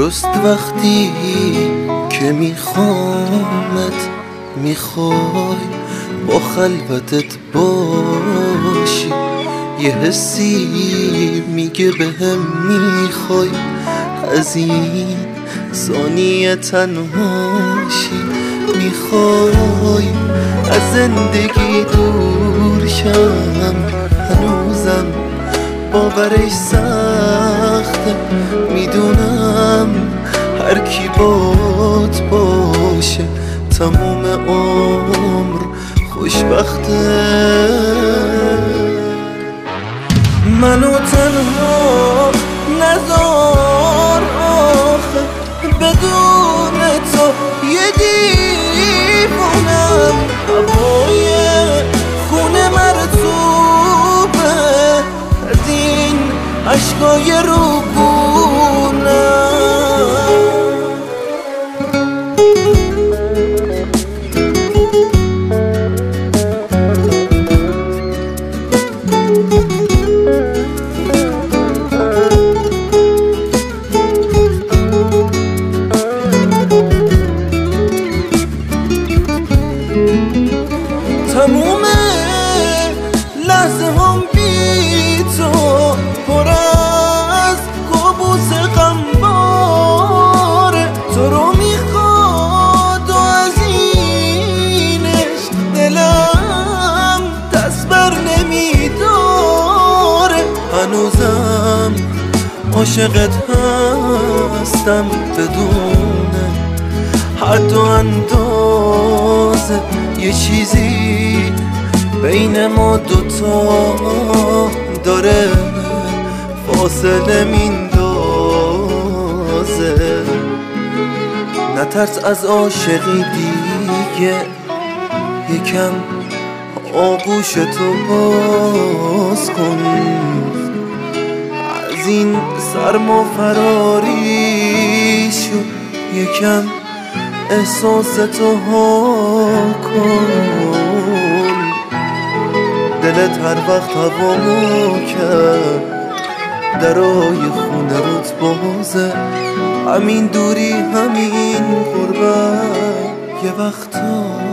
درست وقتی که میخوامت میخوای با خلوتت باشی، یه حسی میگه بهم میخوای از این ثانیه تنهاشی، میخوای از زندگی دور شم، هنوزم باورش سخته، میدونم هر کی بات باشه تموم عمر خوشبخته. منو تنها نذار آخه، بدون تو یه دیوونم، هوای خونه مرطوبه از این عشقای روبونم. تموم لحظه هم بی تو پر از کابوس غمباره، تو رو میخواد و از این عشق دلم دست بر نمیداره، هنوزم عاشقت هستم بدون حد و اندازه، یه چیزی بین ما دوتا داره فاصله میندازه. نترس از عاشقی دیگه، یکم آغوشتو باز کن، از این سرما فراری شو، یکم احساستو ها کن، دلت هر وقت هوامو کرد درای خونه روت بازه، همین دوری همین غربت یه وقتا